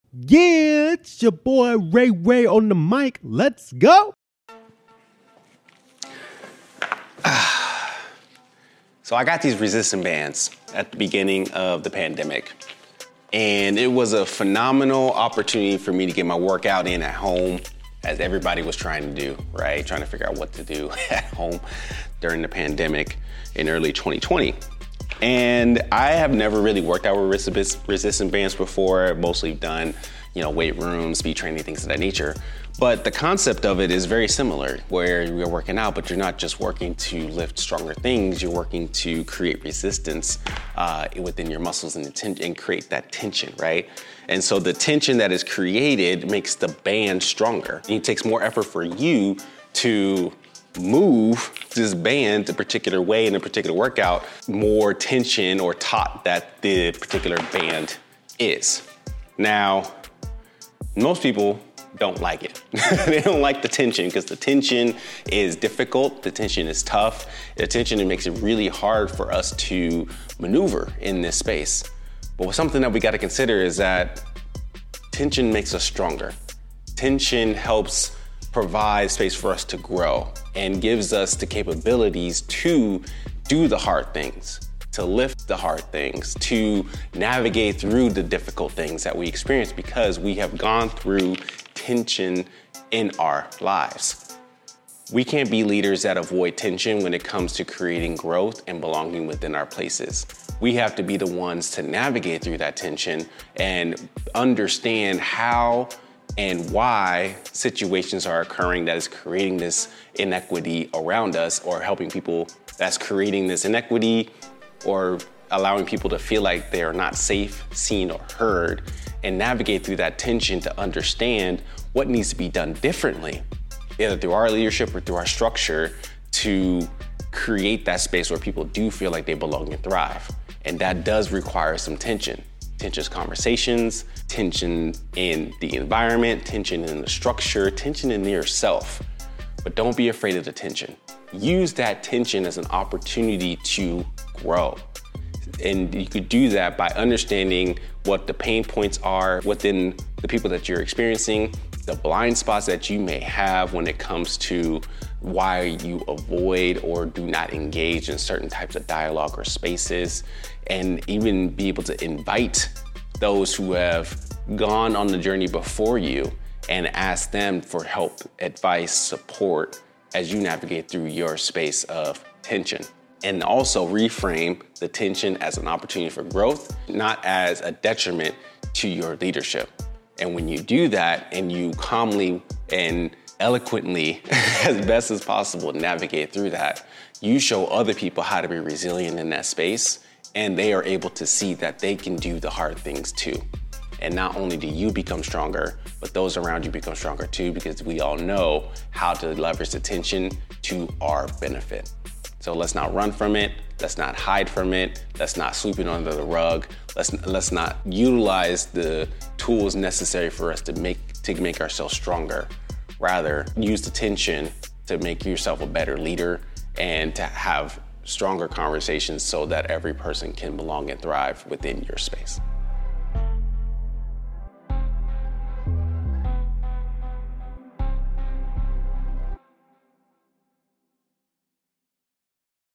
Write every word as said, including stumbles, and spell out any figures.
Yeah, it's your boy Ray Ray on the mic. Let's go. So I got these resistance bands at the beginning of the pandemic. And it was a phenomenal opportunity for me to get my workout in at home, as everybody was trying to do, right? Trying to figure out what to do at home during the pandemic in early twenty twenty. And I have never really worked out with resistance bands before. I've mostly done, you know, weight rooms, speed training, things of that nature. But the concept of it is very similar, where you're working out, but you're not just working to lift stronger things, you're working to create resistance uh, within your muscles and, ten- and create that tension, right? And so the tension that is created makes the band stronger. It takes more effort for you to move this band a particular way in a particular workout, more tension or taut that the particular band is. Now, most people don't like it. They don't like the tension because the tension is difficult, the tension is tough, the tension, it makes it really hard for us to maneuver in this space. But something that we got to consider is that tension makes us stronger. Tension helps provide space for us to grow and gives us the capabilities to do the hard things, to lift the hard things, to navigate through the difficult things that we experience because we have gone through tension in our lives. We can't be leaders that avoid tension when it comes to creating growth and belonging within our places. We have to be the ones to navigate through that tension and understand how and why situations are occurring that is creating this inequity around us, or helping people that's creating this inequity, or allowing people to feel like they are not safe, seen, or heard, and navigate through that tension to understand what needs to be done differently, either through our leadership or through our structure, to create that space where people do feel like they belong and thrive. And that does require some tension. Tension's conversations, tension in the environment, tension in the structure, tension in yourself. But don't be afraid of the tension. Use that tension as an opportunity to grow. And you could do that by understanding what the pain points are within the people that you're experiencing, the blind spots that you may have when it comes to why you avoid or do not engage in certain types of dialogue or spaces, and even be able to invite those who have gone on the journey before you and ask them for help, advice, support as you navigate through your space of tension. And also reframe the tension as an opportunity for growth, not as a detriment to your leadership. And when you do that and you calmly and eloquently, as best as possible, navigate through that, you show other people how to be resilient in that space, and they are able to see that they can do the hard things too. And not only do you become stronger, but those around you become stronger too, because we all know how to leverage the tension to our benefit. So let's not run from it. Let's not hide from it. Let's not sweep it under the rug. Let's let's not utilize the tools necessary for us to make to make ourselves stronger. Rather, use the tension to make yourself a better leader and to have stronger conversations so that every person can belong and thrive within your space.